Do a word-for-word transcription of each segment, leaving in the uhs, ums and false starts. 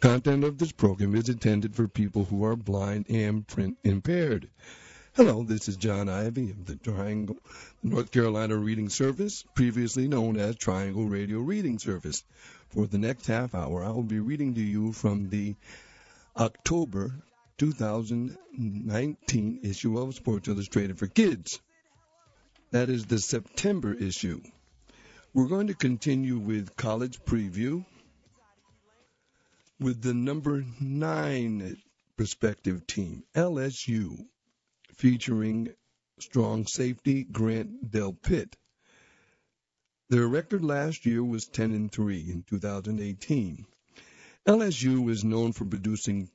Content of this program is intended for people who are blind and print impaired. Hello, this is John Ivy of the Triangle, North Carolina Reading Service, previously known as Triangle Radio Reading Service. For the next half hour, I will be reading to you from the October two thousand nineteen issue of Sports Illustrated for Kids. That is the September issue. We're going to continue with College Preview with the number nine prospective team, L S U, featuring strong safety Grant Delpit. Their record last year was ten and three in two thousand eighteen. L S U is known for producing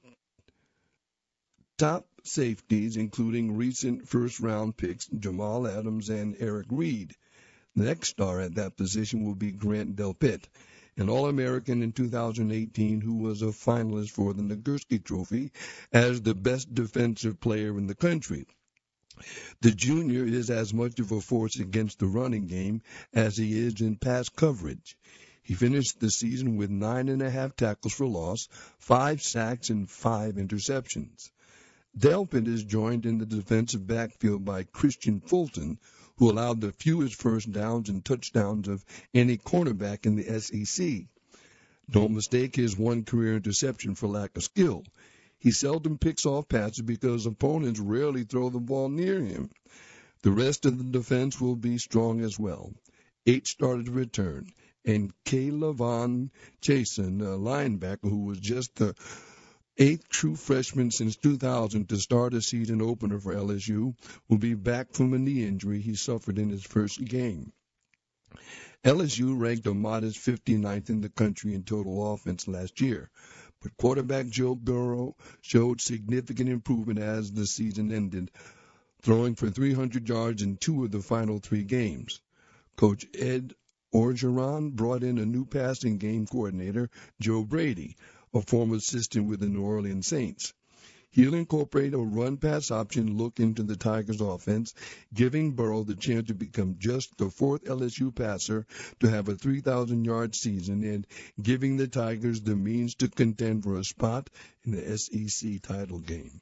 top safeties, including recent first-round picks Jamal Adams and Eric Reed. The next star at that position will be Grant Delpit, an All-American in two thousand eighteen who was a finalist for the Nagurski Trophy as the best defensive player in the country. The junior is as much of a force against the running game as he is in pass coverage. He finished the season with nine and a half tackles for loss, five sacks, and five interceptions. Delpit is joined in the defensive backfield by Christian Fulton, who allowed the fewest first downs and touchdowns of any cornerback in the S E C. Don't mistake his one career interception for lack of skill. He seldom picks off passes because opponents rarely throw the ball near him. The rest of the defense will be strong as well. Eight started to return, and Kayla Von Chasen, a linebacker who was just the eighth true freshman since two thousand to start a season opener for L S U, will be back from a knee injury he suffered in his first game. L S U ranked a modest fifty-ninth in the country in total offense last year, but quarterback Joe Burrow showed significant improvement as the season ended, throwing for three hundred yards in two of the final three games. Coach Ed Orgeron brought in a new passing game coordinator, Joe Brady, a former assistant with the New Orleans Saints. He'll incorporate a run-pass option look into the Tigers' offense, giving Burrow the chance to become just the fourth L S U passer to have a three thousand yard season and giving the Tigers the means to contend for a spot in the S E C title game.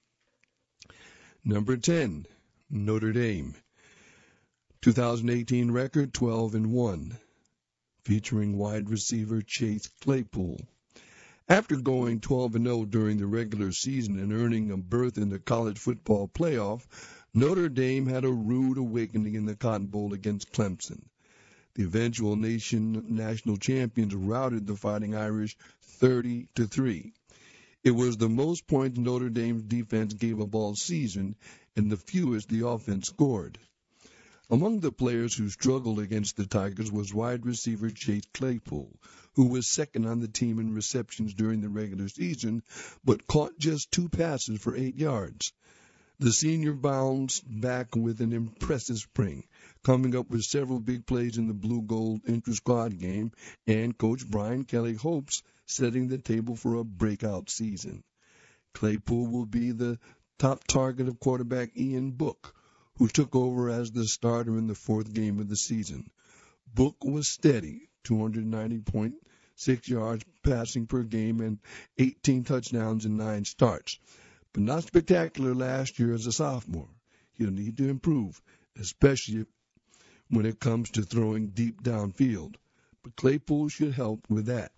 Number ten, Notre Dame. two thousand eighteen record twelve and one, featuring wide receiver Chase Claypool. After going twelve and oh during the regular season and earning a berth in the college football playoff, Notre Dame had a rude awakening in the Cotton Bowl against Clemson. The eventual nation national champions routed the Fighting Irish thirty to three. It was the most points Notre Dame's defense gave up all season and the fewest the offense scored. Among the players who struggled against the Tigers was wide receiver Chase Claypool, who was second on the team in receptions during the regular season, but caught just two passes for eight yards. The senior bounced back with an impressive spring, coming up with several big plays in the blue-gold intra-squad game, and Coach Brian Kelly hopes setting the table for a breakout season. Claypool will be the top target of quarterback Ian Book, who took over as the starter in the fourth game of the season. Book was steady, two hundred ninety point six yards passing per game and eighteen touchdowns in nine starts, but not spectacular last year as a sophomore. He'll need to improve, especially when it comes to throwing deep downfield, but Claypool should help with that.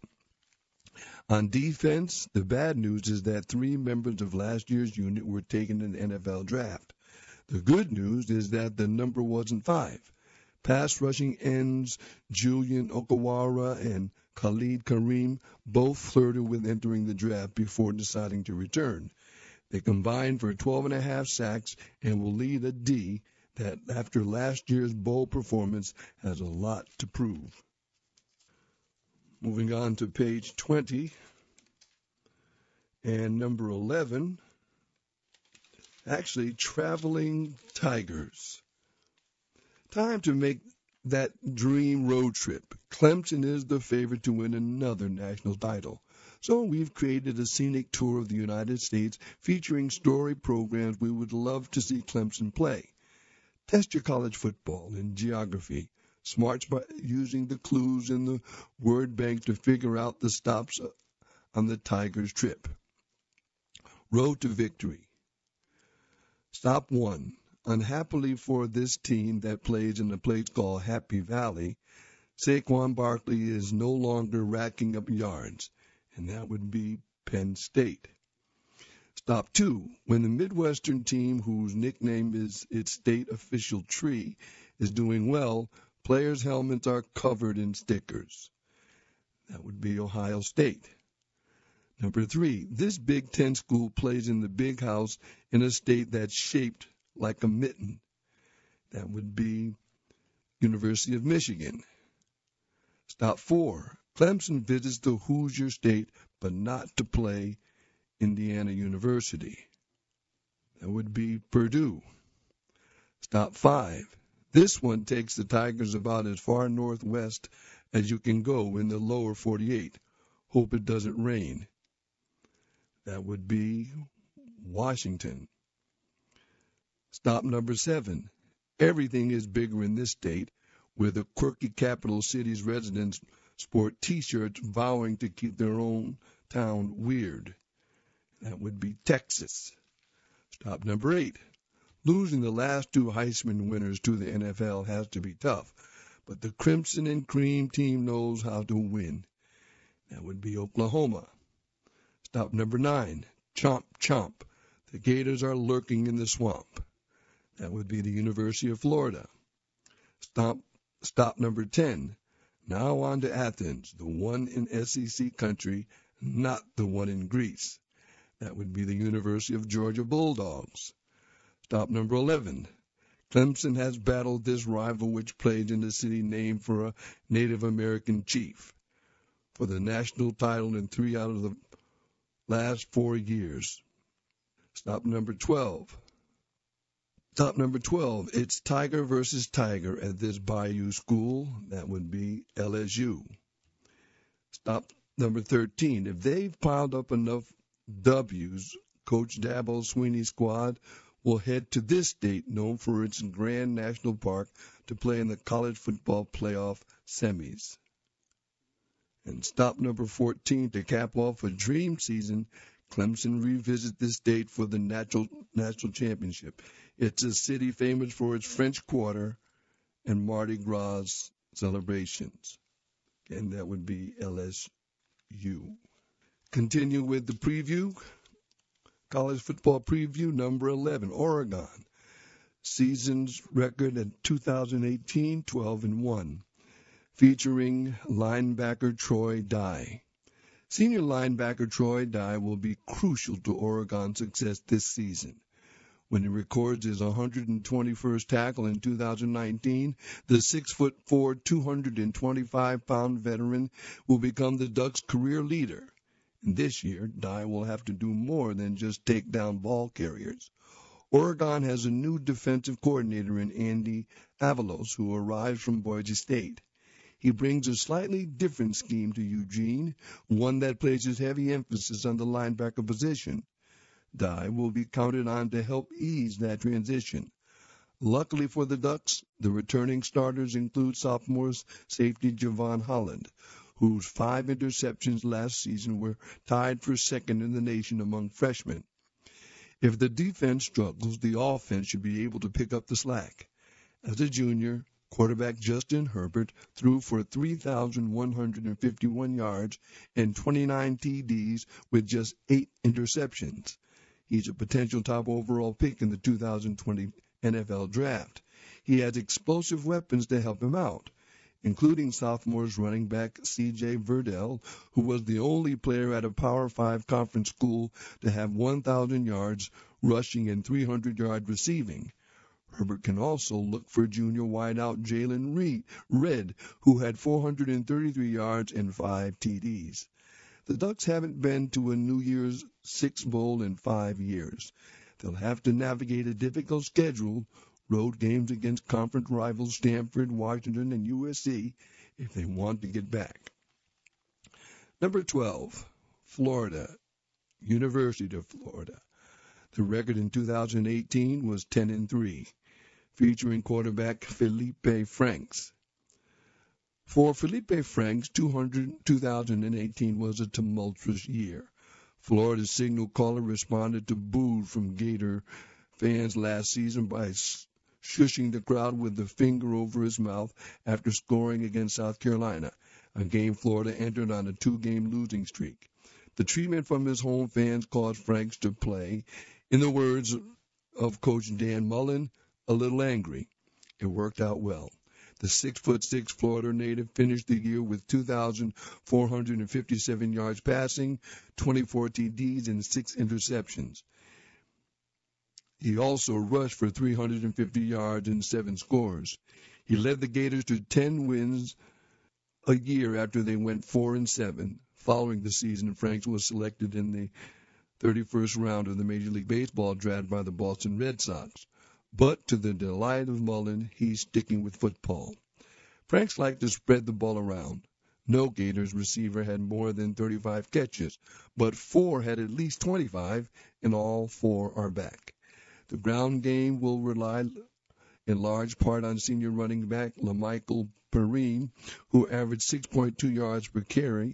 On defense, the bad news is that three members of last year's unit were taken in the N F L draft. The good news is that the number wasn't five. Pass rushing ends Julian Okawara and Khalid Kareem both flirted with entering the draft before deciding to return. They combined for twelve and a half sacks and will lead a D that, after last year's bowl performance, has a lot to prove. Moving on to page twenty and number eleven. Actually, Traveling Tigers. Time to make that dream road trip. Clemson is the favorite to win another national title. So we've created a scenic tour of the United States featuring story programs we would love to see Clemson play. Test your college football and geography. Smarts by using the clues in the word bank to figure out the stops on the Tigers' trip. Road to victory. Stop one. Unhappily for this team that plays in a place called Happy Valley, Saquon Barkley is no longer racking up yards, and that would be Penn State. Stop two. When the Midwestern team, whose nickname is its state official tree, is doing well, players' helmets are covered in stickers. That would be Ohio State. Number three, this Big Ten school plays in the big house in a state that's shaped like a mitten. That would be University of Michigan. Stop four, Clemson visits the Hoosier State, but not to play Indiana University. That would be Purdue. Stop five, this one takes the Tigers about as far northwest as you can go in the lower forty-eight. Hope it doesn't rain. That would be Washington. Stop number seven. Everything is bigger in this state, where the quirky capital city's residents sport T-shirts vowing to keep their own town weird. That would be Texas. Stop number eight. Losing the last two Heisman winners to the N F L has to be tough, but the Crimson and Cream team knows how to win. That would be Oklahoma. Stop number nine. Chomp, chomp. The Gators are lurking in the swamp. That would be the University of Florida. Stop, stop number ten. Now on to Athens, the one in S E C country, not the one in Greece. That would be the University of Georgia Bulldogs. Stop number eleven. Clemson has battled this rival which plays in the city named for a Native American chief for the national title in three out of the last four years. Stop number twelve. Stop number twelve. It's Tiger versus Tiger at this Bayou school. That would be L S U. Stop number thirteen. If they've piled up enough W's, Coach Dabo Swinney's squad will head to this state known for its Grand National Park to play in the college football playoff semis. And stop number fourteen, to cap off a dream season, Clemson revisit this state for the natural, national championship. It's a city famous for its French Quarter and Mardi Gras celebrations. And that would be L S U. Continue with the preview. College football preview number eleven, Oregon. Season's record at two thousand eighteen, twelve and one. Featuring linebacker Troy Dye. Senior linebacker Troy Dye will be crucial to Oregon's success this season. When he records his one hundred twenty-first tackle in two thousand nineteen, the six foot four, two hundred twenty-five pound veteran will become the Ducks' career leader. And this year, Dye will have to do more than just take down ball carriers. Oregon has a new defensive coordinator in Andy Avalos, who arrives from Boise State. He brings a slightly different scheme to Eugene, one that places heavy emphasis on the linebacker position. Dye will be counted on to help ease that transition. Luckily for the Ducks, the returning starters include sophomore safety Javon Holland, whose five interceptions last season were tied for second in the nation among freshmen. If the defense struggles, the offense should be able to pick up the slack. As a junior, quarterback Justin Herbert threw for three thousand one hundred fifty-one yards and twenty-nine T Ds with just eight interceptions. He's a potential top overall pick in the two thousand twenty N F L Draft. He has explosive weapons to help him out, including sophomores running back C J Verdell, who was the only player at a Power Five conference school to have one thousand yards rushing and three hundred yards receiving. Herbert can also look for junior wideout Jalen Reed, Red, who had four hundred thirty-three yards and five T Ds. The Ducks haven't been to a New Year's Six Bowl in five years. They'll have to navigate a difficult schedule, road games against conference rivals Stanford, Washington, and U S C, if they want to get back. Number twelve, Florida, University of Florida. The record in two thousand eighteen was ten and three, featuring quarterback Felipe Franks. For Felipe Franks, two thousand eighteen was a tumultuous year. Florida's signal caller responded to boos from Gator fans last season by shushing the crowd with the finger over his mouth after scoring against South Carolina, a game Florida entered on a two-game losing streak. The treatment from his home fans caused Franks to play, in the words of Coach Dan Mullen, a little angry. It worked out well. The six foot six Florida native finished the year with two thousand four hundred fifty-seven yards passing, twenty-four T Ds, and six interceptions. He also rushed for three hundred fifty yards and seven scores. He led the Gators to ten wins a year after they went four and seven. Following the season, Franks was selected in the thirty-first round of the Major League Baseball draft by the Boston Red Sox. But to the delight of Mullen, he's sticking with football. Franks liked to spread the ball around. No Gators receiver had more than thirty-five catches, but four had at least twenty-five, and all four are back. The ground game will rely in large part on senior running back LaMichael Perrine, who averaged six point two yards per carry,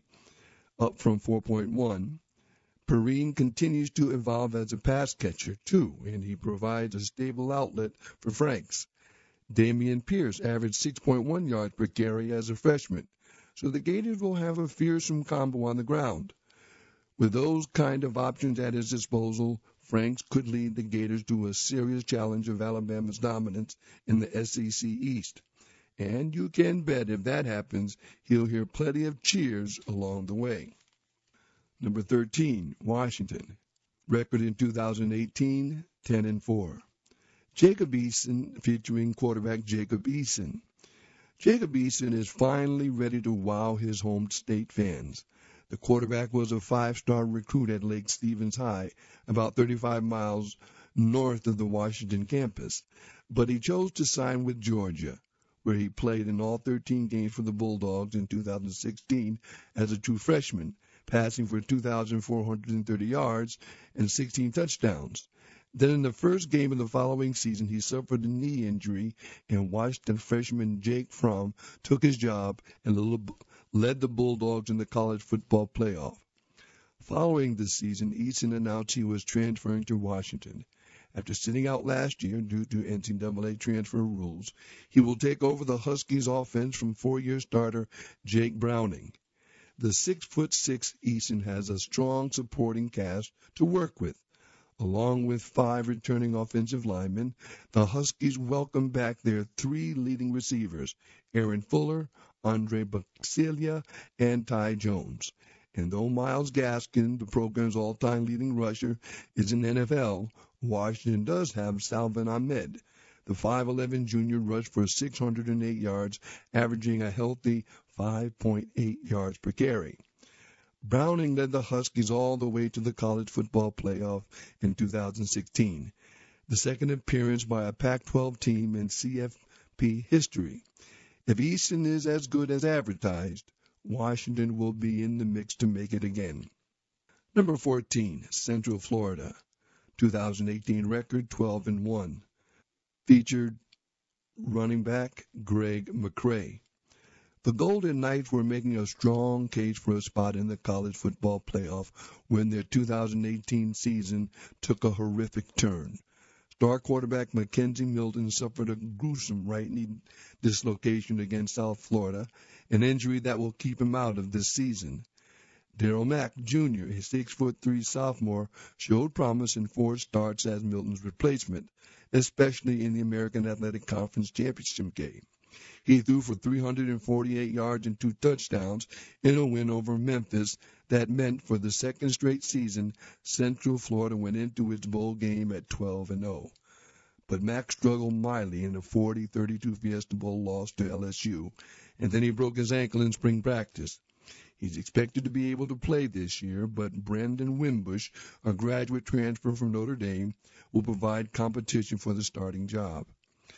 up from four point one. Perrine continues to evolve as a pass catcher, too, and he provides a stable outlet for Franks. Damian Pierce averaged six point one yards per carry as a freshman, so the Gators will have a fearsome combo on the ground. With those kind of options at his disposal, Franks could lead the Gators to a serious challenge of Alabama's dominance in the S E C East. And you can bet if that happens, he'll hear plenty of cheers along the way. Number thirteen, Washington. Record in two thousand eighteen, ten and four. Jacob Eason featuring quarterback Jacob Eason. Jacob Eason is finally ready to wow his home state fans. The quarterback was a five-star recruit at Lake Stevens High, about thirty-five miles north of the Washington campus, but he chose to sign with Georgia, where he played in all thirteen games for the Bulldogs in two thousand sixteen as a true freshman, passing for two thousand four hundred thirty yards and sixteen touchdowns. Then in the first game of the following season, he suffered a knee injury, and Washington freshman Jake Fromm took his job and led the Bulldogs in the college football playoff. Following the season, Eason announced he was transferring to Washington. After sitting out last year due to N C double A transfer rules, he will take over the Huskies offense from four-year starter Jake Browning. The six foot six Eason has a strong supporting cast to work with. Along with five returning offensive linemen, the Huskies welcome back their three leading receivers, Aaron Fuller, Andre Buxelia, and Ty Jones. And though Myles Gaskin, the program's all-time leading rusher, is in the N F L, Washington does have Salvon Ahmed. The five eleven junior rushed for six hundred eight yards, averaging a healthy five point eight yards per carry. Browning led the Huskies all the way to the college football playoff in two thousand sixteen, the second appearance by a Pac twelve team in C F P history. If Easton is as good as advertised, Washington will be in the mix to make it again. Number fourteen, Central Florida. two thousand eighteen record twelve and one. Featured running back Greg McCray. The Golden Knights were making a strong case for a spot in the college football playoff when their two thousand eighteen season took a horrific turn. Star quarterback Mackenzie Milton suffered a gruesome right knee dislocation against South Florida, an injury that will keep him out of this season. Darryl Mack, Junior, a six foot three sophomore, showed promise in four starts as Milton's replacement, especially in the American Athletic Conference Championship game. He threw for three hundred forty-eight yards and two touchdowns in a win over Memphis that meant for the second straight season, Central Florida went into its bowl game at twelve and oh. But Mack struggled mightily in a forty thirty-two Fiesta Bowl loss to L S U, and then he broke his ankle in spring practice. He's expected to be able to play this year, but Brandon Wimbush, a graduate transfer from Notre Dame, will provide competition for the starting job.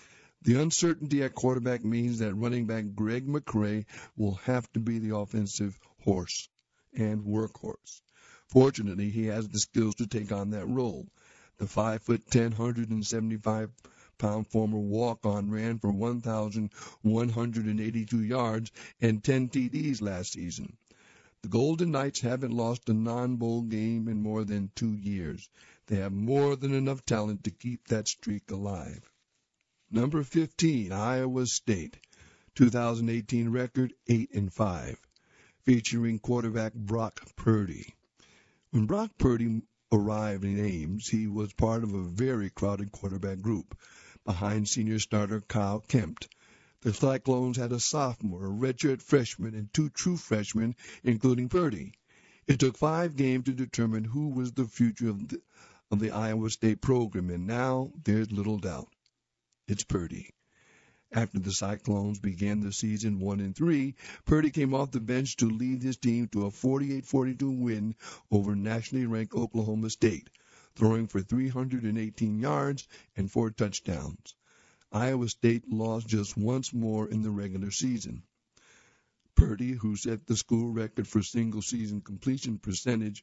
The uncertainty at quarterback means that running back Greg McCray will have to be the offensive horse and workhorse. Fortunately, he has the skills to take on that role. The five foot ten, one hundred seventy-five five-pound former walk-on ran for one thousand one hundred eighty-two yards and ten T Ds last season. The Golden Knights haven't lost a non-bowl game in more than two years. They have more than enough talent to keep that streak alive. Number fifteen, Iowa State. two thousand eighteen record, eight and five, featuring quarterback Brock Purdy. When Brock Purdy arrived in Ames, he was part of a very crowded quarterback group behind senior starter Kyle Kempt. The Cyclones had a sophomore, a redshirt freshman, and two true freshmen, including Purdy. It took five games to determine who was the future of the, of the Iowa State program, and now there's little doubt. It's Purdy. After the Cyclones began the season one and three, Purdy came off the bench to lead his team to a forty-eight forty-two win over nationally ranked Oklahoma State, throwing for three hundred eighteen yards and four touchdowns. Iowa State lost just once more in the regular season. Purdy, who set the school record for single-season completion percentage,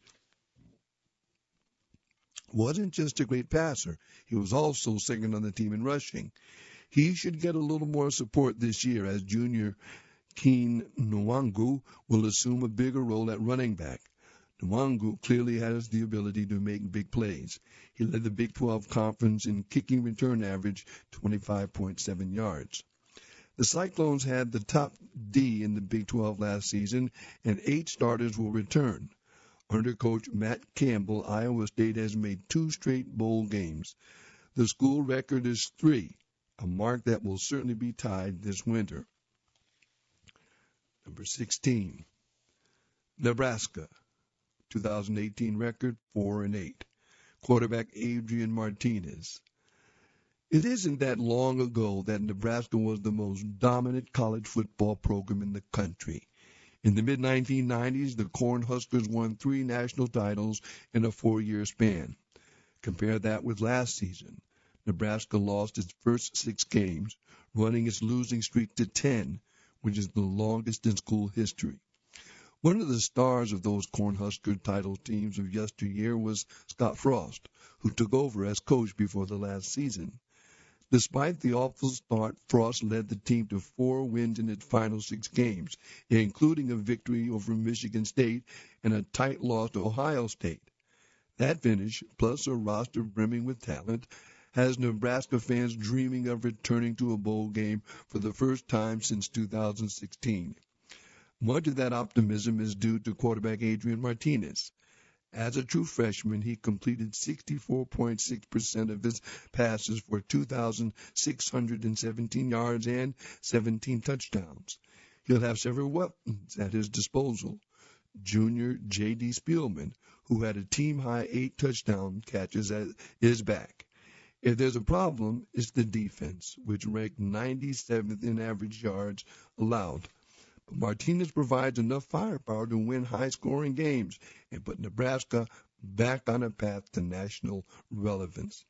wasn't just a great passer. He was also second on the team in rushing. He should get a little more support this year as junior Keen Nwangu will assume a bigger role at running back. Nwangu clearly has the ability to make big plays. He led the Big twelve Conference in kicking return average, twenty-five point seven yards. The Cyclones had the top D in the Big twelve last season, and eight starters will return. Under coach Matt Campbell, Iowa State has made two straight bowl games. The school record is three, a mark that will certainly be tied this winter. Number sixteen, Nebraska. two thousand eighteen record, four and eight. Quarterback Adrian Martinez. It isn't that long ago that Nebraska was the most dominant college football program in the country. In the mid nineteen nineties, the Cornhuskers won three national titles in a four-year span. Compare that with last season. Nebraska lost its first six games, running its losing streak to ten, which is the longest in school history. One of the stars of those Cornhusker title teams of yesteryear was Scott Frost, who took over as coach before the last season. Despite the awful start, Frost led the team to four wins in its final six games, including a victory over Michigan State and a tight loss to Ohio State. That finish, plus a roster brimming with talent, has Nebraska fans dreaming of returning to a bowl game for the first time since two thousand sixteen. Much of that optimism is due to quarterback Adrian Martinez. As a true freshman, he completed sixty-four point six percent of his passes for two thousand six hundred seventeen yards and seventeen touchdowns. He'll have several weapons at his disposal. Junior J D. Spielman, who had a team-high eight touchdown catches, is back. If there's a problem, it's the defense, which ranked ninety-seventh in average yards allowed. But Martinez provides enough firepower to win high-scoring games and put Nebraska back on a path to national relevance.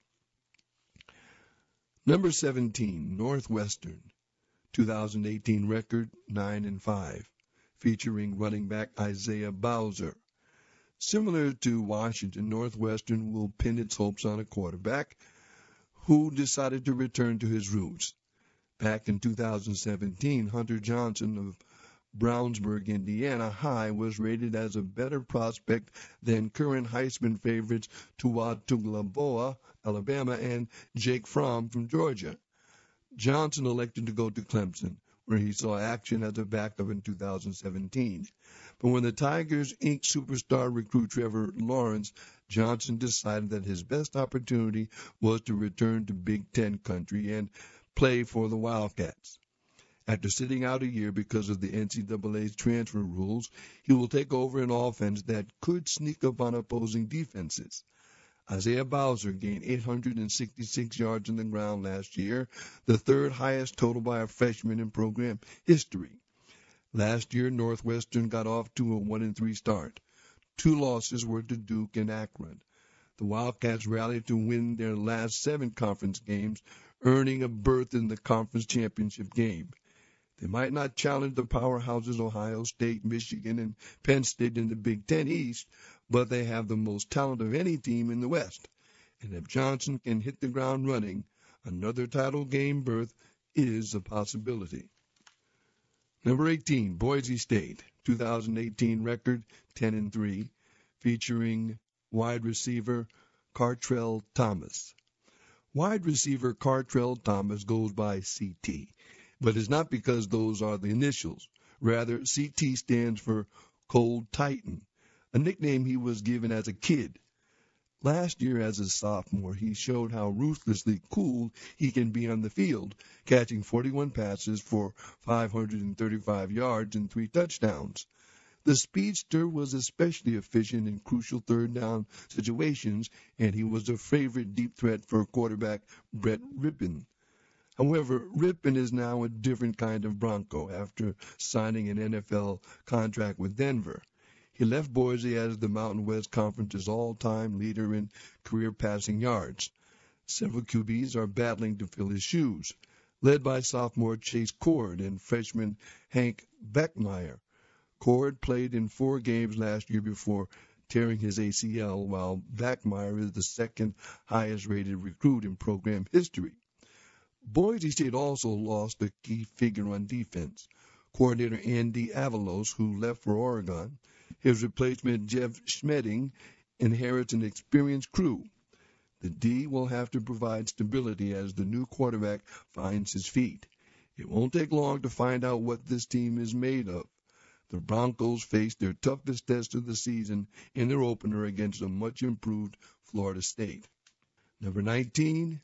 Number seventeen, Northwestern, two thousand eighteen record, nine and five, featuring running back Isaiah Bowser. Similar to Washington, Northwestern will pin its hopes on a quarterback who decided to return to his roots. Back in two thousand seventeen, Hunter Johnson of Brownsburg, Indiana High was rated as a better prospect than current Heisman favorites Tua Tagovailoa, Alabama, and Jake Fromm from Georgia. Johnson elected to go to Clemson, where he saw action as a backup in two thousand seventeen. But when the Tigers inked superstar recruit Trevor Lawrence, Johnson decided that his best opportunity was to return to Big Ten country and play for the Wildcats. After sitting out a year because of the N C double A's transfer rules, he will take over an offense that could sneak up on opposing defenses. Isaiah Bowser gained eight hundred sixty-six yards on the ground last year, the third highest total by a freshman in program history. Last year, Northwestern got off to a one and three start. Two losses were to Duke and Akron. The Wildcats rallied to win their last seven conference games, earning a berth in the conference championship game. They might not challenge the powerhouses Ohio State, Michigan, and Penn State in the Big Ten East, but they have the most talent of any team in the West. And if Johnson can hit the ground running, Another title game berth is a possibility. Number eighteen, Boise State, two thousand eighteen record ten and three, featuring wide receiver Cartrell Thomas. Wide receiver Cartrell Thomas goes by C T, but it's not because those are the initials. Rather, C T stands for Cold Titan, a nickname he was given as a kid. Last year as a sophomore, he showed how ruthlessly cool he can be on the field, catching forty-one passes for five hundred thirty-five yards and three touchdowns. The speedster was especially efficient in crucial third down situations, and he was a favorite deep threat for quarterback Brett Rypien. However, Rypien is now a different kind of Bronco after signing an N F L contract with Denver. He left Boise as the Mountain West Conference's all-time leader in career passing yards. Several Q Bs are battling to fill his shoes, led by sophomore Chase Cord and freshman Hank Beckmeyer. Cord played in four games last year before tearing his A C L, while Beckmeyer is the second highest-rated recruit in program history. Boise State also lost a key figure on defense, coordinator Andy Avalos, who left for Oregon. His replacement, Jeff Schmedding, inherits an experienced crew. The D will have to provide stability as the new quarterback finds his feet. It won't take long to find out what this team is made of. The Broncos face their toughest test of the season in their opener against a much-improved Florida State. Number nineteen,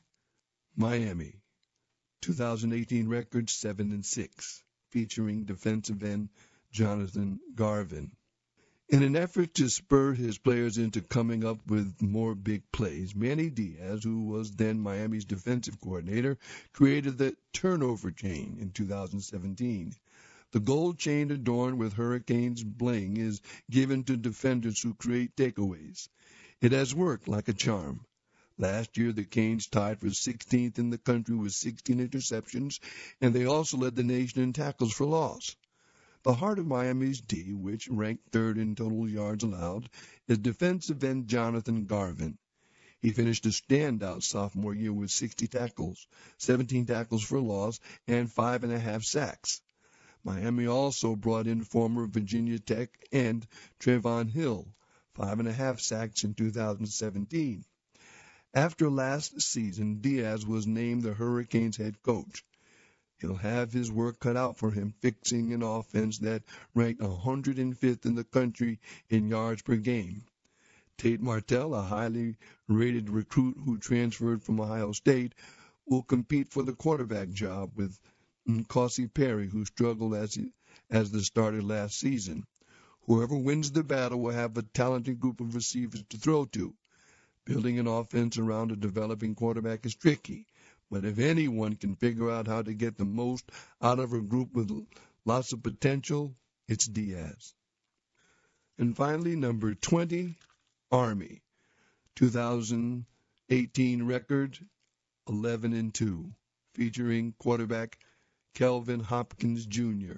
Miami. two thousand eighteen record seven and six, featuring defensive end Jonathan Garvin. In an effort to spur his players into coming up with more big plays, Manny Diaz, who was then Miami's defensive coordinator, created the turnover chain in two thousand seventeen. The gold chain adorned with Hurricanes bling is given to defenders who create takeaways. It has worked like a charm. Last year, the Canes tied for sixteenth in the country with sixteen interceptions, and they also led the nation in tackles for loss. The heart of Miami's D, which ranked third in total yards allowed, is defensive end Jonathan Garvin. He finished a standout sophomore year with sixty tackles, seventeen tackles for loss, and five and a half sacks. Miami also brought in former Virginia Tech end Trevon Hill, five and a half sacks in two thousand seventeen. After last season, Diaz was named the Hurricanes head coach. He'll have his work cut out for him fixing an offense that ranked one hundred fifth in the country in yards per game. Tate Martell, a highly rated recruit who transferred from Ohio State, will compete for the quarterback job with N'Kosi Perry, who struggled as, he, as the starter last season. Whoever wins the battle will have a talented group of receivers to throw to. Building an offense around a developing quarterback is tricky. But if anyone can figure out how to get the most out of a group with lots of potential, it's Diaz. And finally, number twenty, Army. two thousand eighteen record, eleven and two, featuring quarterback Kelvin Hopkins Junior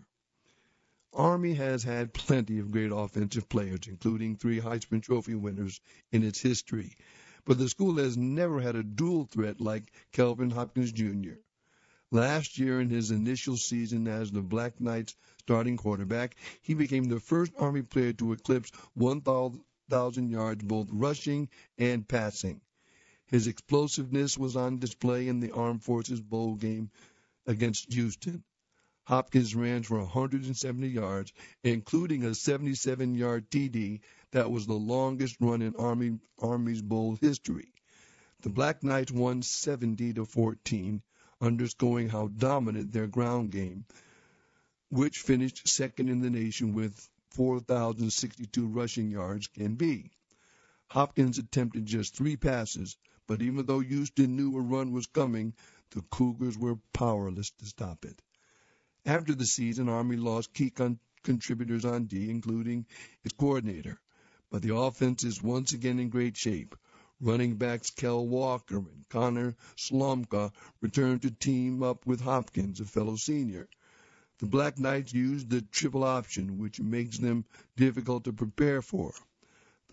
Army has had plenty of great offensive players, including three Heisman Trophy winners in its history. But the school has never had a dual threat like Kelvin Hopkins Junior Last year, in his initial season as the Black Knights starting quarterback, he became the first Army player to eclipse one thousand yards both rushing and passing. His explosiveness was on display in the Armed Forces Bowl game against Houston. Hopkins ran for one hundred seventy yards, including a seventy-seven-yard T D that was the longest run in Army, Army's Bowl history. The Black Knights won seventy to fourteen, underscoring how dominant their ground game, which finished second in the nation with four thousand sixty-two rushing yards, can be. Hopkins attempted just three passes, but even though Houston knew a run was coming, the Cougars were powerless to stop it. After the season, Army lost key con- contributors on D, including its coordinator. But the offense is once again in great shape. Running backs Kel Walker and Connor Slomka returned to team up with Hopkins, a fellow senior. The Black Knights used the triple option, which makes them difficult to prepare for.